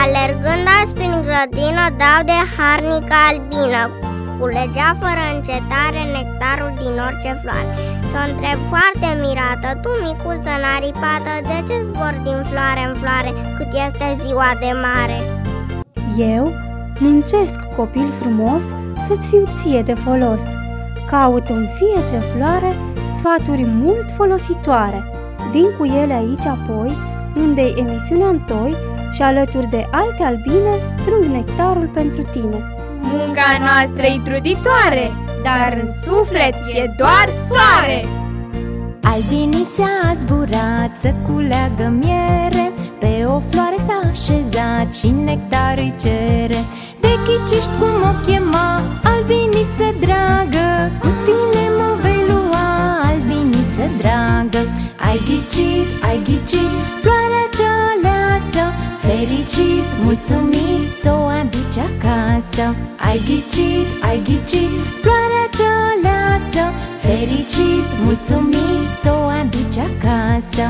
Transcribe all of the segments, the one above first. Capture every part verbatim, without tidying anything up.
Alergând azi prin grădină, dau de harnică albină. Culegea fără încetare nectarul din orice floare. Și-o întreb foarte mirată: tu, micuță naripată, de ce zbori din floare în floare cât este ziua de mare? Eu muncesc, copil frumos, să-ți fiu ție de folos. Caut în fie ce floare sfaturi mult folositoare. Vin cu ele aici apoi, unde-i emisiunea întoi, și alături de alte albine strâng nectarul pentru tine. Munca noastră-i truditoare, dar în suflet e doar soare. Albinița a zburat să culeagă miere, pe o floare s-a așezat și nectar îi cere. Te ghiciști cum o chema, albiniță dragă, cu tine mă vei lua, albiniță dragă. Ai ghicit, ai ghicit, floarea cea aleasă, fericit, mulțumit, s-o aduci acasă. Ai ghicit, ai ghicit, floarea cea aleasă, fericit, mulțumit, s-o aduci acasă.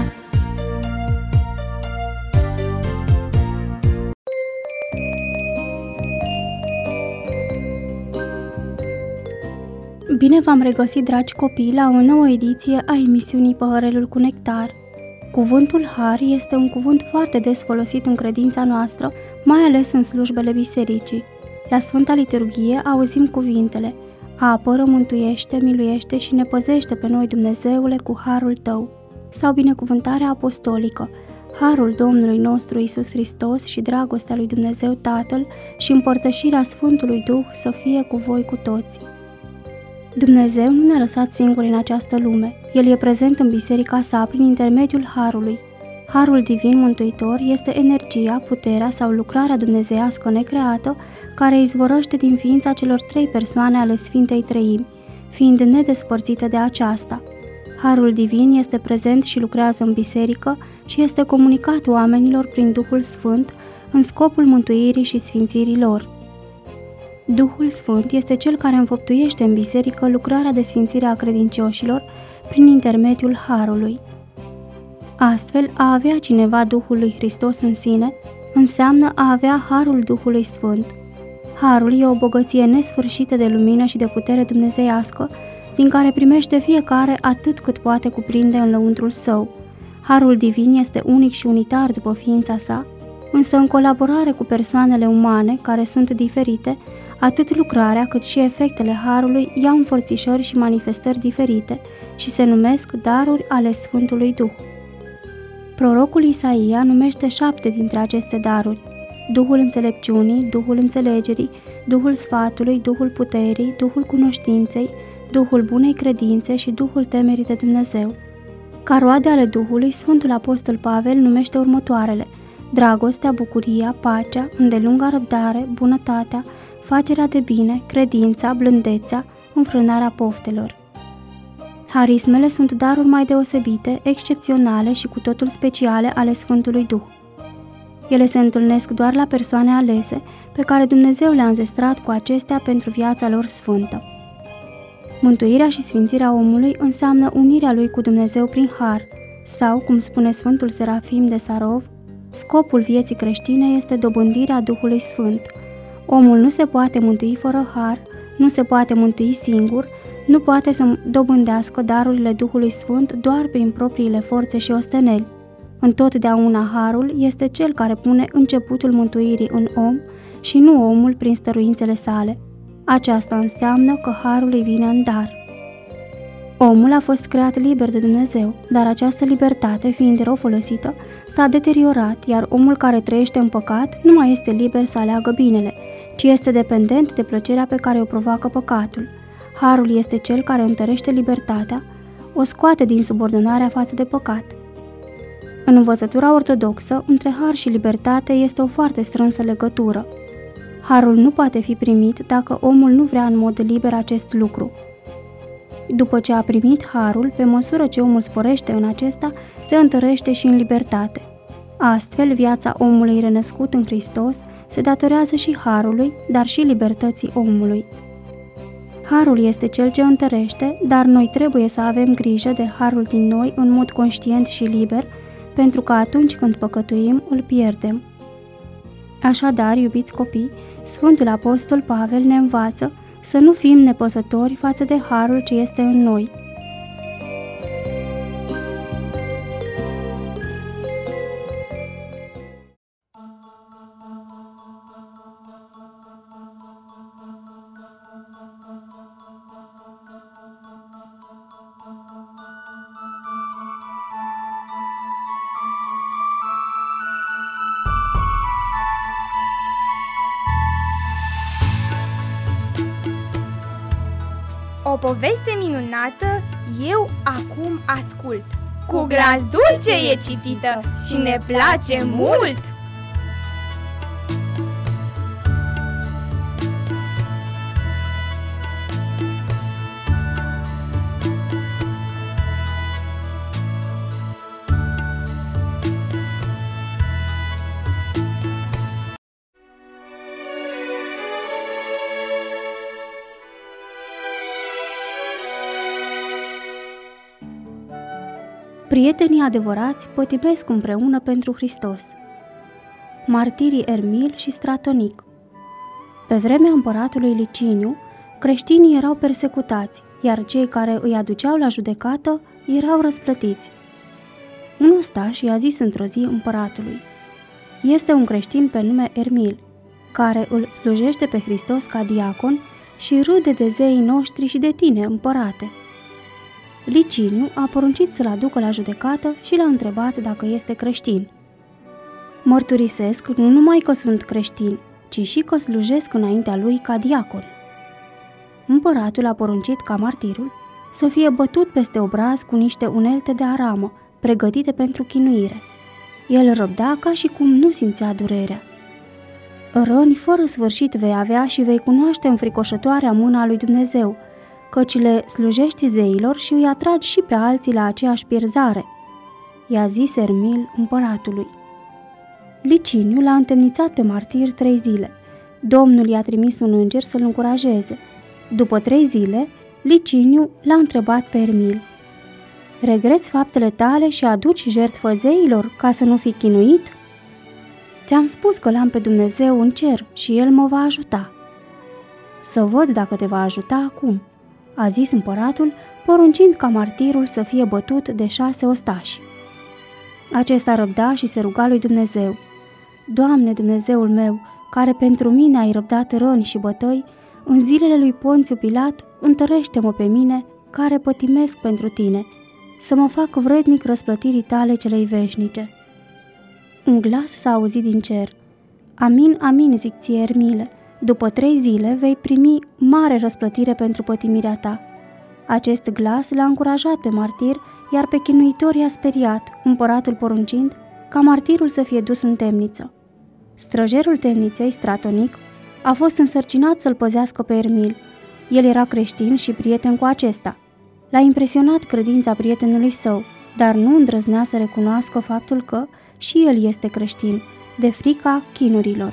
Bine v-am regăsit, dragi copii, la o nouă ediție a emisiunii Păhărelul cu nectar. Cuvântul har este un cuvânt foarte des folosit în credința noastră, mai ales în slujbele bisericii. La Sfânta Liturghie auzim cuvintele: apără, mântuiește, miluiește și ne păzește pe noi, Dumnezeule, cu harul tău. Sau binecuvântarea apostolică: harul Domnului nostru Iisus Hristos și dragostea lui Dumnezeu Tatăl și împărtășirea Sfântului Duh să fie cu voi cu toți. Dumnezeu nu ne-a lăsat singuri în această lume. El e prezent în biserica sa prin intermediul harului. Harul divin mântuitor este energia, puterea sau lucrarea dumnezeiască necreată care izvorăște din ființa celor trei persoane ale Sfintei Treimi, fiind nedespărțită de aceasta. Harul divin este prezent și lucrează în biserică și este comunicat oamenilor prin Duhul Sfânt în scopul mântuirii și sfințirii lor. Duhul Sfânt este cel care înfăptuiește în biserică lucrarea de sfințire a credincioșilor prin intermediul harului. Astfel, a avea cineva Duhul lui Hristos în sine înseamnă a avea harul Duhului Sfânt. Harul e o bogăție nesfârșită de lumină și de putere dumnezeiască, din care primește fiecare atât cât poate cuprinde în lăuntrul său. Harul divin este unic și unitar după ființa sa, însă în colaborare cu persoanele umane, care sunt diferite, atât lucrarea cât și efectele harului iau înfățișări și manifestări diferite și se numesc daruri ale Sfântului Duh. Prorocul Isaia numește șapte dintre aceste daruri: Duhul înțelepciunii, Duhul înțelegerii, Duhul sfatului, Duhul puterii, Duhul cunoștinței, Duhul bunei credințe și Duhul temerii de Dumnezeu. Ca roade ale Duhului, Sfântul Apostol Pavel numește următoarele: dragostea, bucuria, pacea, îndelunga răbdare, bunătatea, facerea de bine, credința, blândețea, înfrânarea poftelor. Harismele sunt daruri mai deosebite, excepționale și cu totul speciale ale Sfântului Duh. Ele se întâlnesc doar la persoane alese, pe care Dumnezeu le-a înzestrat cu acestea pentru viața lor sfântă. Mântuirea și sfințirea omului înseamnă unirea lui cu Dumnezeu prin har, sau, cum spune Sfântul Serafim de Sarov, scopul vieții creștine este dobândirea Duhului Sfânt. Omul nu se poate mântui fără har, nu se poate mântui singur, nu poate să dobândească darurile Duhului Sfânt doar prin propriile forțe și osteneli. Întotdeauna harul este cel care pune începutul mântuirii în om și nu omul prin stăruințele sale. Aceasta înseamnă că harul îi vine în dar. Omul a fost creat liber de Dumnezeu, dar această libertate, fiind rău folosită, s-a deteriorat, iar omul care trăiește în păcat nu mai este liber să aleagă binele, ci este dependent de plăcerea pe care o provoacă păcatul. Harul este cel care întărește libertatea, o scoate din subordonarea față de păcat. În învățătura ortodoxă, între har și libertate este o foarte strânsă legătură. Harul nu poate fi primit dacă omul nu vrea în mod liber acest lucru. După ce a primit harul, pe măsură ce omul sporește în acesta, se întărește și în libertate. Astfel, viața omului renăscut în Hristos se datorează și harului, dar și libertății omului. Harul este cel ce întărește, dar noi trebuie să avem grijă de harul din noi în mod conștient și liber, pentru că atunci când păcătuim, îl pierdem. Așadar, iubiți copii, Sfântul Apostol Pavel ne învață să nu fim nepăsători față de harul ce este în noi. O poveste minunată eu acum ascult. Cu glas dulce e citită și ne place mult! Prietenii adevărați pătimesc împreună pentru Hristos. Martirii Ermil și Stratonic. Pe vremea împăratului Liciniu, creștinii erau persecutați, iar cei care îi aduceau la judecată erau răsplătiți. Un ostaș i-a zis într-o zi împăratului: este un creștin pe nume Ermil, care îl slujește pe Hristos ca diacon și râde de zeii noștri și de tine, împărate. Liciniu a poruncit să-l aducă la judecată și l-a întrebat dacă este creștin. Mărturisesc nu numai că sunt creștin, ci și că slujesc înaintea lui ca diacon. Împăratul a poruncit ca martirul să fie bătut peste obraz cu niște unelte de aramă, pregătite pentru chinuire. El răbda ca și cum nu simțea durerea. Răni fără sfârșit vei avea și vei cunoaște înfricoșătoarea mâna lui Dumnezeu, căci le slujești zeilor și îi atragi și pe alții la aceeași pierzare, i-a zis Ermil împăratului. Liciniu l-a întemnițat pe martir trei zile. Domnul i-a trimis un înger să-l încurajeze. După trei zile, Liciniu l-a întrebat pe Ermil: regreți faptele tale și aduci jertfă zeilor ca să nu fii chinuit? Ți-am spus că l-am pe Dumnezeu în cer și El mă va ajuta. Să văd dacă te va ajuta acum, a zis împăratul, poruncind ca martirul să fie bătut de șase ostași. Acesta răbda și se ruga lui Dumnezeu: Doamne, Dumnezeul meu, care pentru mine ai răbdat răni și bătăi, în zilele lui Ponțiu Pilat, întărește-mă pe mine, care pătimesc pentru tine, să mă fac vrednic răsplătirii tale celei veșnice. Un glas s-a auzit din cer: Amin, amin, zic ție, Ermile, după trei zile vei primi mare răsplătire pentru pătimirea ta. Acest glas l-a încurajat pe martir, iar pe chinuitor i-a speriat, împăratul poruncind ca martirul să fie dus în temniță. Străjerul temniței, Stratonic, a fost însărcinat să-l păzească pe Ermil. El era creștin și prieten cu acesta. L-a impresionat credința prietenului său, dar nu îndrăznea să recunoască faptul că și el este creștin, de frica chinurilor.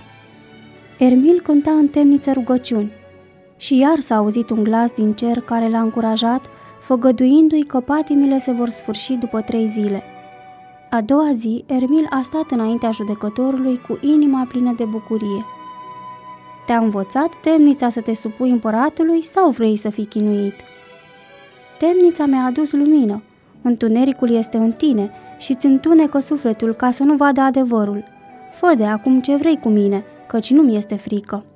Ermil cânta în temniță rugăciuni și iar s-a auzit un glas din cer care l-a încurajat, făgăduindu-i că patimile se vor sfârși după trei zile. A doua zi, Ermil a stat înaintea judecătorului cu inima plină de bucurie. Te-a învățat temnița să te supui împăratului sau vrei să fii chinuit? Temnița mi-a adus lumină, întunericul este în tine și îți întunecă sufletul ca să nu vadă adevărul. Fă de acum ce vrei cu mine, căci nu-mi este frică.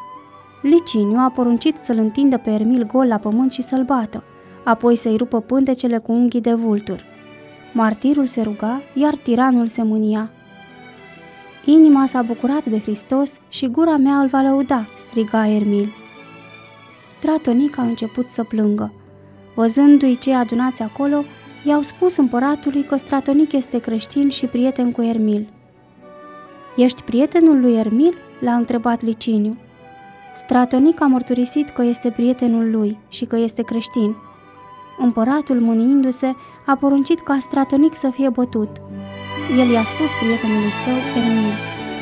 Liciniu a poruncit să-l întindă pe Ermil gol la pământ și să-l bată, apoi să-i rupă pântecele cu unghii de vultur. Martirul se ruga, iar tiranul se mânia. Inima s-a bucurat de Hristos și gura mea îl va lăuda, striga Ermil. Stratonic a început să plângă. Văzându-i cei adunați acolo, i-au spus împăratului că Stratonic este creștin și prieten cu Ermil. Ești prietenul lui Ermil? L-a întrebat Liciniu. Stratonic a mărturisit că este prietenul lui și că este creștin. Împăratul, mâniindu-se, a poruncit ca Stratonic să fie bătut. El i-a spus prietenului său, Ermil: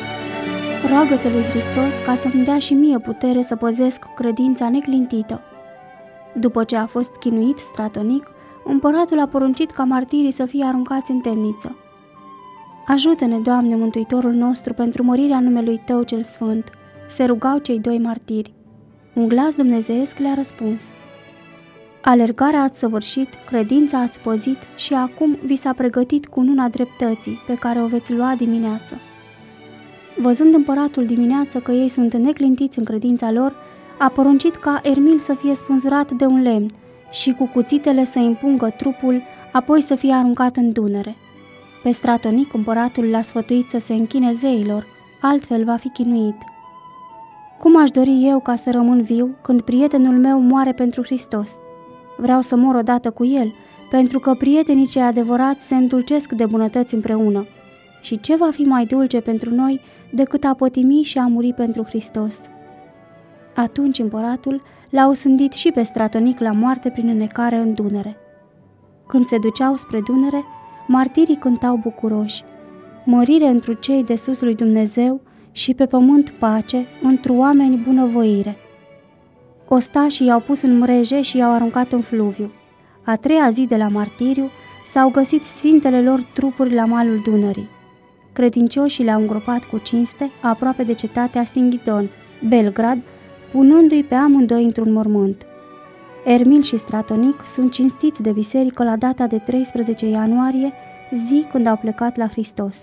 roagă-te lui Hristos ca să-mi dea și mie putere să păzesc credința neclintită. După ce a fost chinuit Stratonic, împăratul a poruncit ca martirii să fie aruncați în temniță. Ajută-ne, Doamne, Mântuitorul nostru, pentru mărirea numelui Tău cel sfânt, se rugau cei doi martiri. Un glas dumnezeiesc le-a răspuns: alergarea ați săvârșit, credința ați păzit și acum vi s-a pregătit cununa dreptății pe care o veți lua dimineață. Văzând împăratul dimineață că ei sunt neclintiți în credința lor, a poruncit ca Ermil să fie spânzurat de un lemn și cu cuțitele să împungă trupul, apoi să fie aruncat în Dunăre. Pe Stratonic împăratul l-a sfătuit să se închine zeilor, altfel va fi chinuit. Cum aș dori eu ca să rămân viu când prietenul meu moare pentru Hristos? Vreau să mor odată cu el, pentru că prietenii cei adevărați se îndulcesc de bunătăți împreună. Și ce va fi mai dulce pentru noi decât a pătimi și a muri pentru Hristos? Atunci împăratul l-a osândit și pe Stratonic la moarte prin înnecare în Dunăre. Când se duceau spre Dunăre, martirii cântau bucuroși: mărire întru cei de sus lui Dumnezeu și pe pământ pace, întru oameni bunăvoire. Ostașii i-au pus în mreje și i-au aruncat în fluviu. A treia zi de la martiriu s-au găsit sfintele lor trupuri la malul Dunării. Credincioșii le-au îngropat cu cinste aproape de cetatea Stinghidon, Belgrad, punându-i pe amândoi într-un mormânt. Ermil și Stratonic sunt cinstiți de biserică la data de treisprezece ianuarie, zi când au plecat la Hristos.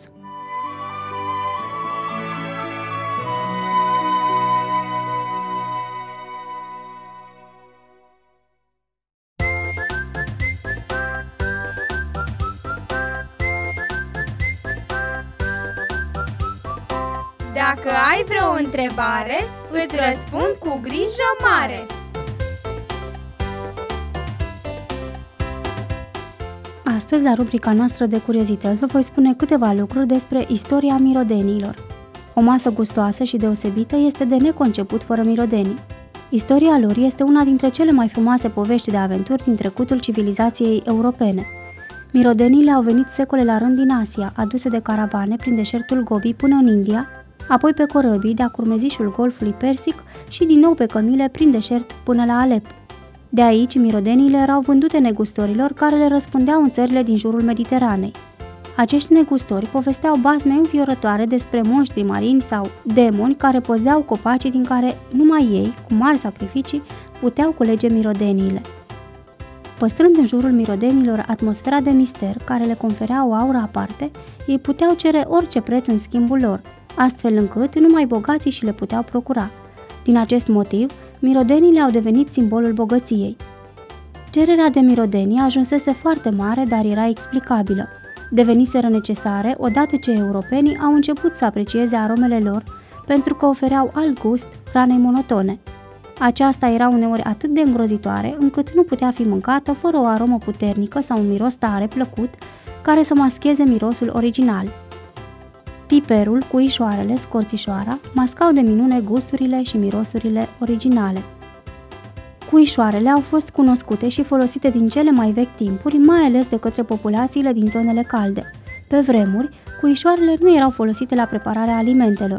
Dacă ai vreo întrebare, îți răspund cu grijă mare. Astăzi, la rubrica noastră de curiozități, vă voi spune câteva lucruri despre istoria mirodenilor. O masă gustoasă și deosebită este de neconceput fără mirodenii. Istoria lor este una dintre cele mai frumoase povești de aventuri din trecutul civilizației europene. Mirodenile au venit secole la rând din Asia, aduse de caravane prin deșertul Gobi până în India, apoi pe corăbii de-a curmezișul Golfului Persic și din nou pe cămile prin deșert până la Alep. De aici, mirodenile erau vândute negustorilor care le răspândeau în țările din jurul Mediteranei. Acești negustori povesteau basme înfiorătoare despre monștri marini sau demoni care păzeau copacii din care numai ei, cu mari sacrificii, puteau culege mirodeniile. Păstrând în jurul mirodenilor atmosfera de mister care le conferea o aură aparte, ei puteau cere orice preț în schimbul lor, astfel încât numai bogații și le puteau procura. Din acest motiv, mirodenile au devenit simbolul bogăției. Cererea de mirodenii ajunsese foarte mare, dar era explicabilă. Deveniseră necesare odată ce europenii au început să aprecieze aromele lor pentru că ofereau alt gust hranei monotone. Aceasta era uneori atât de îngrozitoare încât nu putea fi mâncată fără o aromă puternică sau un miros tare plăcut care să mascheze mirosul original. Piperul, cuișoarele, scorțișoara mascau de minune gusturile și mirosurile originale. Cuișoarele au fost cunoscute și folosite din cele mai vechi timpuri, mai ales de către populațiile din zonele calde. Pe vremuri, cuișoarele nu erau folosite la prepararea alimentelor.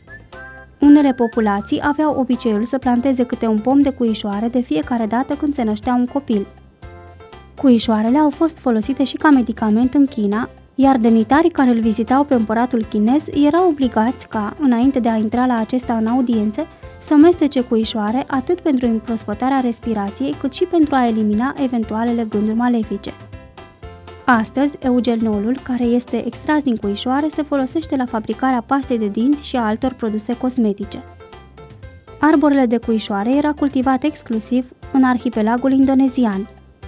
Unele populații aveau obiceiul să planteze câte un pom de cuișoare de fiecare dată când se năștea un copil. Cuișoarele au fost folosite și ca medicament în China, iar demnitarii care îl vizitau pe împăratul chinez erau obligați ca, înainte de a intra la acesta în audiențe, să mestece cuișoare atât pentru împrospătarea respirației, cât și pentru a elimina eventualele gânduri malefice. Astăzi, eugenolul, care este extras din cuișoare, se folosește la fabricarea pastei de dinți și a altor produse cosmetice. Arborele de cuișoare era cultivat exclusiv în arhipelagul indonezian.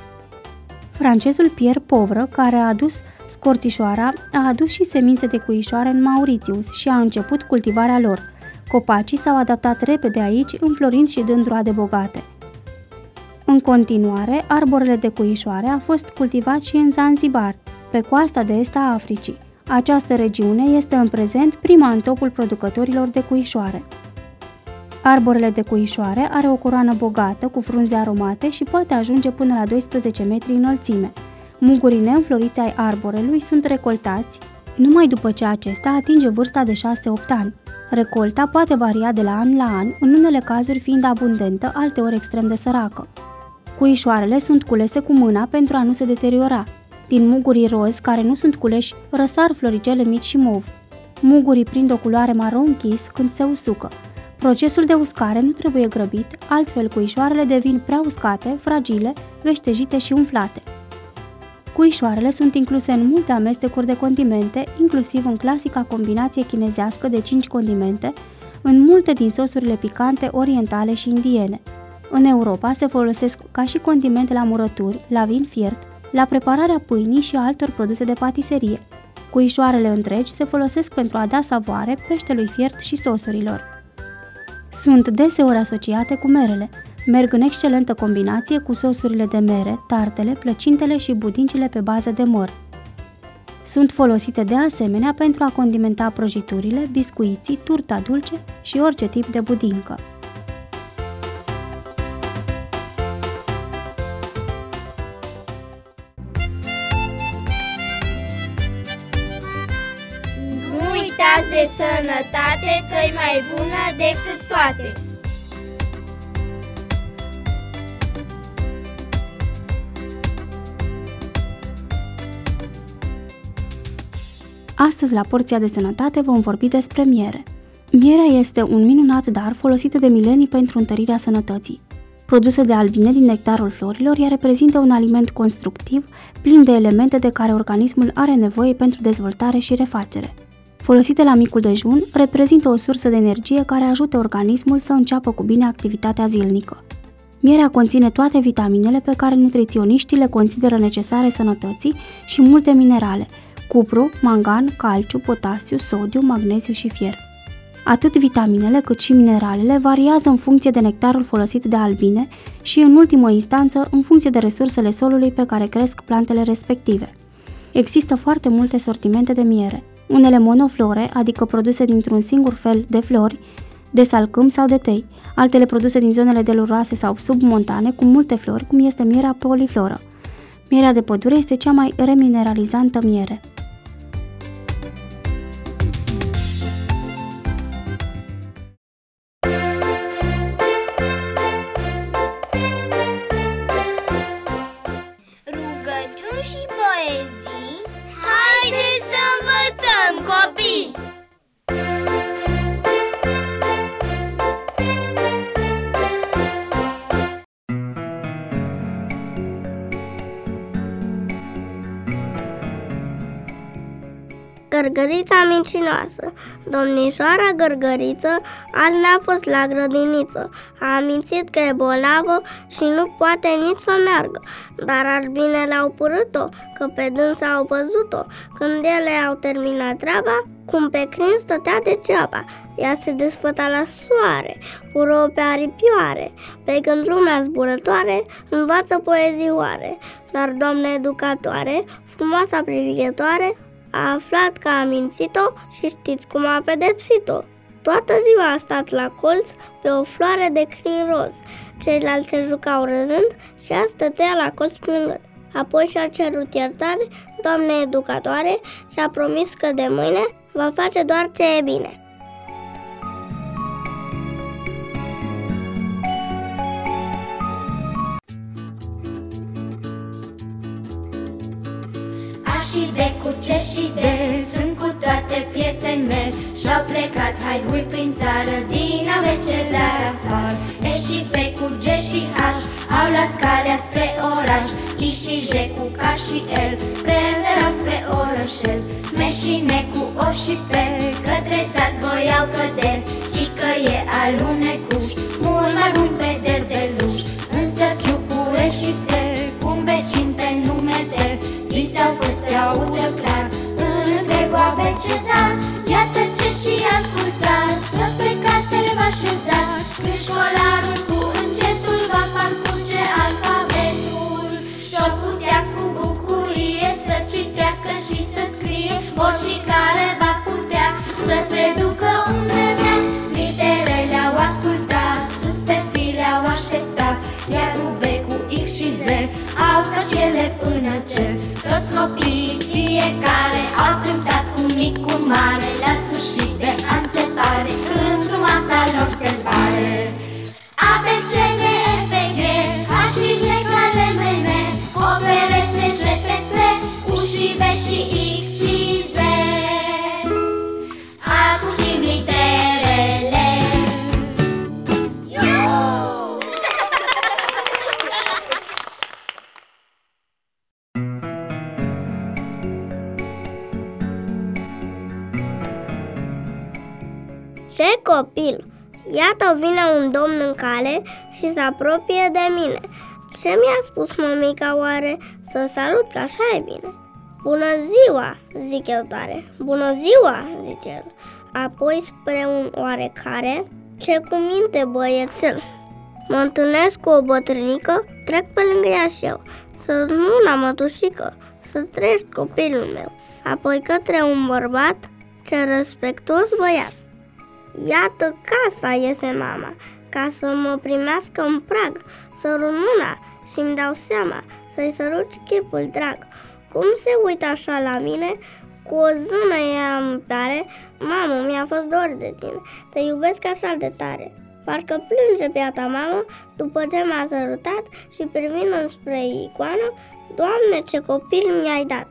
Francezul Pierre Povră, care a adus scorțișoara, a adus și semințe de cuișoare în Mauritius și a început cultivarea lor. Copacii s-au adaptat repede aici, înflorind și dând roade bogate. În continuare, arborele de cuișoare a fost cultivat și în Zanzibar, pe coasta de est a Africii. Această regiune este în prezent prima în topul producătorilor de cuișoare. Arborele de cuișoare are o coroană bogată, cu frunze aromate și poate ajunge până la doisprezece metri înălțime. Mugurii neînfloriți ai arborelui sunt recoltați numai după ce acesta atinge vârsta de șase-opt ani. Recolta poate varia de la an la an, în unele cazuri fiind abundentă, alteori extrem de săracă. Cuișoarele sunt culese cu mâna pentru a nu se deteriora. Din mugurii roz, care nu sunt culeși, răsar floricele mici și mov. Mugurii prind o culoare maro închis când se usucă. Procesul de uscare nu trebuie grăbit, altfel cuișoarele devin prea uscate, fragile, veștejite și umflate. Cuișoarele sunt incluse în multe amestecuri de condimente, inclusiv în clasica combinație chinezească de cinci condimente, în multe din sosurile picante orientale și indiene. În Europa se folosesc ca și condimente la murături, la vin fiert, la prepararea pâinii și altor produse de patiserie. Cuișoarele întregi se folosesc pentru a da savoare peștelui fiert și sosurilor. Sunt deseori asociate cu merele. Merg în excelentă combinație cu sosurile de mere, tartele, plăcintele și budincile pe bază de măr. Sunt folosite de asemenea pentru a condimenta prăjiturile, biscuiții, turta dulce și orice tip de budincă. Nu uitați de sănătate, că-i mai bună decât toate! Astăzi, la porția de sănătate, vom vorbi despre miere. Mierea este un minunat dar folosit de milenii pentru întărirea sănătății. Produsă de albine din nectarul florilor, ea reprezintă un aliment constructiv, plin de elemente de care organismul are nevoie pentru dezvoltare și refacere. Folosită la micul dejun, reprezintă o sursă de energie care ajută organismul să înceapă cu bine activitatea zilnică. Mierea conține toate vitaminele pe care nutriționiștii le consideră necesare sănătății și multe minerale, cupru, mangan, calciu, potasiu, sodiu, magneziu și fier. Atât vitaminele cât și mineralele variază în funcție de nectarul folosit de albine și, în ultimă instanță, în funcție de resursele solului pe care cresc plantele respective. Există foarte multe sortimente de miere, unele monoflore, adică produse dintr-un singur fel de flori, de salcâm sau de tei, altele produse din zonele deluroase sau submontane cu multe flori, cum este mierea polifloră. Mierea de pădure este cea mai remineralizantă miere. Rugăciuni și poezii, haideți să învățăm, copii! Gărgărița mincinoasă. Domnișoara Gărgăriță azi n-a fost la grădiniță. A amintit că e bolnavă și nu poate nici să meargă. Dar albinele au părât-o, că pe dânsa au văzut-o. Când ele au terminat treaba, cum pe crin stătea degeaba. Ea se desfăta la soare, cu robe aripioare, pe când lumea zburătoare învață poezioare. Dar, doamna educatoare, frumoasa privighetoare, a aflat că a mințit-o și știți cum a pedepsit-o. Toată ziua a stat la colț pe o floare de crin roz. Ceilalți se jucau râzând și ea stătea la colț plângând. Apoi și-a cerut iertare doamnei educatoare și a promis că de mâine va face doar ce e bine. Și de cu ce și de sunt cu toate prietene și-au plecat hai hui prin țară din abecedar afară. E și F cu G și H au luat calea spre oraș. I și J cu K și L preferau spre orășel. M și N cu O și P către sat voiau căderi și că e alunecuș mult mai bun pe deldeluș. Însă Q cu R și S cu un vecin pe nume de ziseau să se audă clar în întregul abecedar. Iată ce și ascultați, sus pe cartele vă așezați, când școlarul cu încetul va parcurge alfabetul și-o putea cu bucurie să citească și să scrie, oricare va putea să se ducă unde vrea. Literele au ascultat, sus pe file au așteptat, iar cu V cu X și Z au stat cele până cer. Toți copiii, fiecare, au cântat cu mic, cu mare, la sfârșit de an se pare, când frumoasa lor sărbare. A, B, C, D, E, F, G, H și J ca lemene, O, P, R, S, J, T, C, Ce copil! Iată vine un domn în cale și se apropie de mine. Ce mi-a spus mămica oare? Să salut, că așa e bine. Bună ziua, zic eu tare. Bună ziua, zice el. Apoi spre un oarecare: ce cuminte, băiețel. Mă întâlnesc cu o bătrânică, trec pe lângă ea și eu. Să nu, mătușică, să trăiești, copilul meu. Apoi către un bărbat: ce respectuos băiat. Iată, casa iese mama, ca să mă primească în prag. Sărut mâna și-mi dau seama să-i sărut chipul drag. Cum se uită așa la mine, cu o zână ea îmi pare: mamă, mi-a fost dor de tine, te iubesc așa de tare. Parcă plânge piata mamă după ce m-a sărutat și privind înspre icoană: Doamne, ce copil mi-ai dat.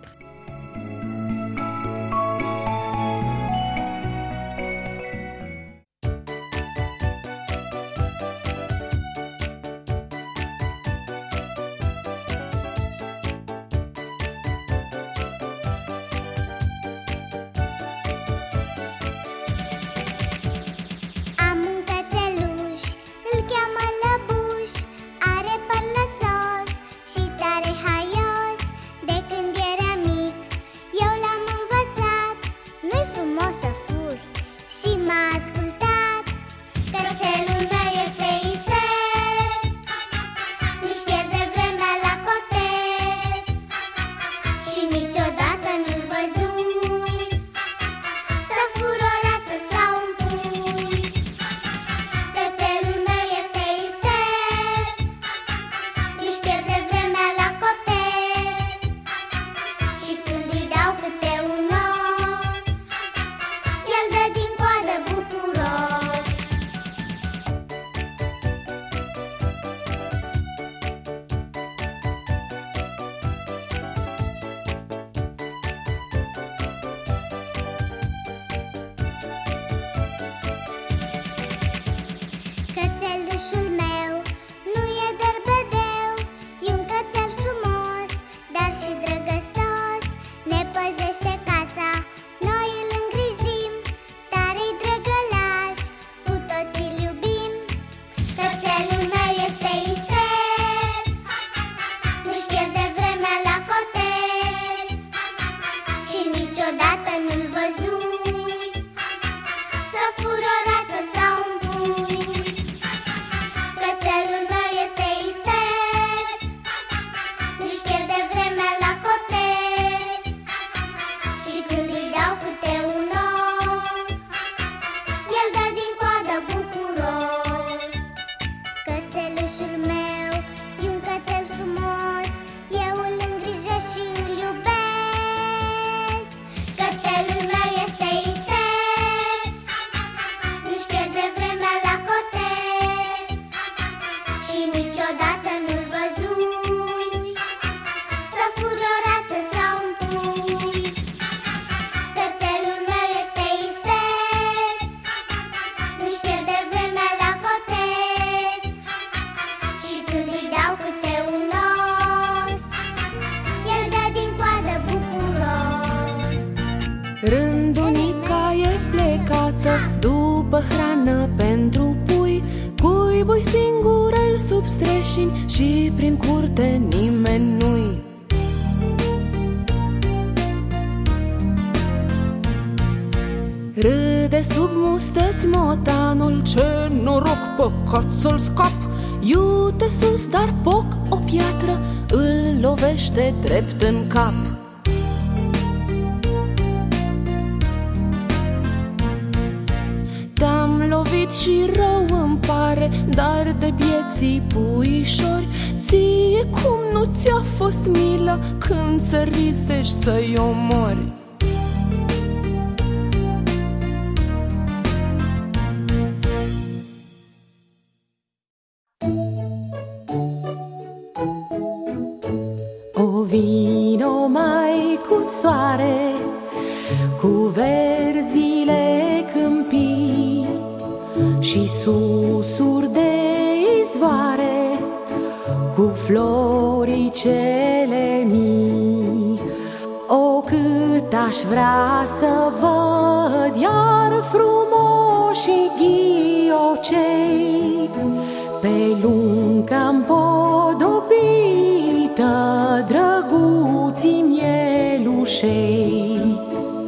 Rândunica e plecată după hrană pentru pui, cuibui singurel sub streșini și prin curte nimeni nu-i. Râde sub mustăți motanul: ce noroc, păcat să-l scap. Iute sus, dar poc o piatră îl lovește drept în cap. Te-am lovit și rău îmi pare, dar de vieții puișori, ție cum nu ți-a fost milă când țărisești să-i omori? O vino mai cu soare, cu verzile câmpii și susuri de izvoare, cu floricele mii. O, cât aș vrea să văd iar frumos și ghiocei, pe lunga împodobită, drăguții mielușei.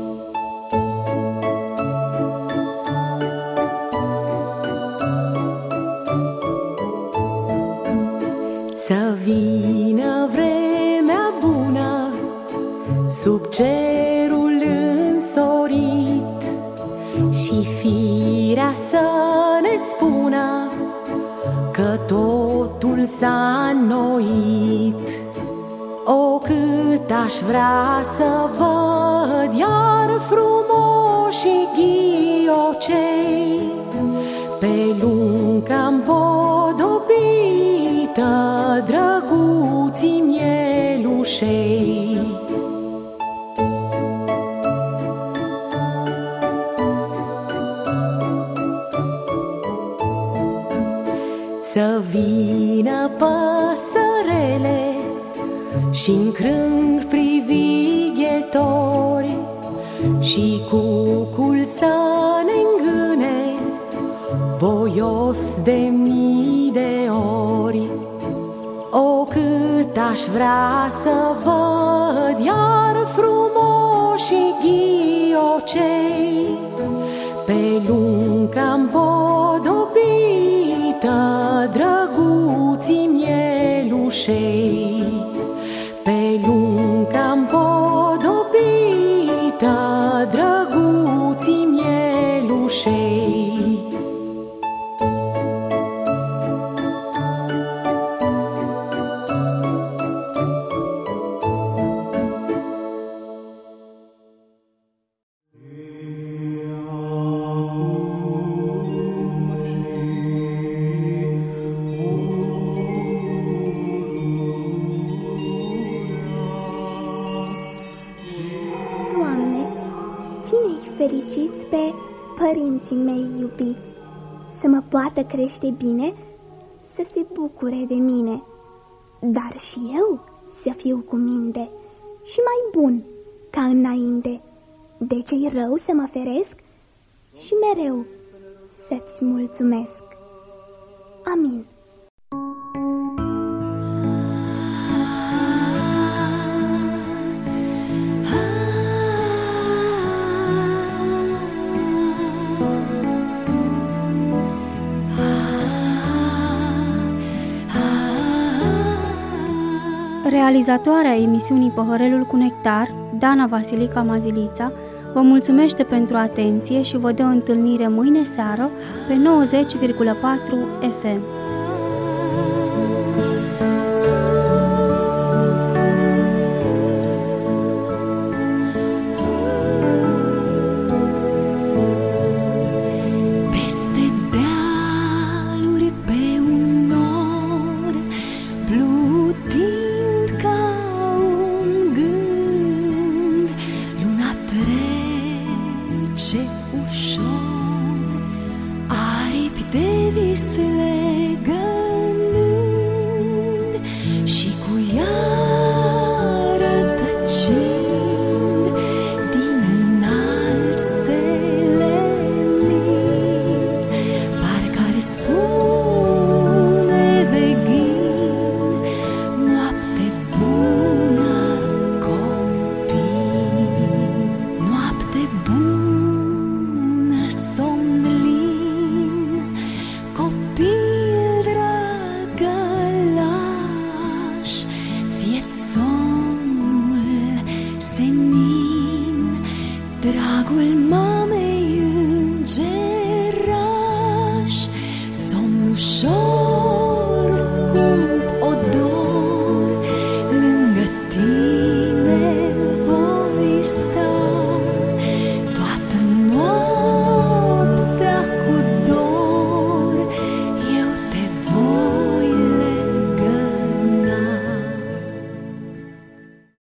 Să vină vremea bună sub cerul însorit și firea să ne spună că totul s-a înnoit. O, cât aș vrea să văd iar frumoși ghiocei, pe lunga împodobită, drăguții mielușei. Să vină păsărele și-n crâng privighetori și cucul să ne îngâne voios de mii de ori. O, cât aș vrea să văd iar frumoși ghiocei, pe lunga împodobită, drăguții mielușei. Pe lunga împodobită, drăguții mielușei. Fericiți pe părinții mei iubiți, să mă poată crește bine, să se bucure de mine, dar și eu să fiu cu minte și mai bun ca înainte, de ce-i rău să mă feresc și mereu să-ți mulțumesc. Amin. Realizatoarea emisiunii Păhărelul cu Nectar, Dana Vasilica Mazilița, vă mulțumește pentru atenție și vă dă întâlnire mâine seară pe nouăzeci virgulă patru F M. Dragul mamei înger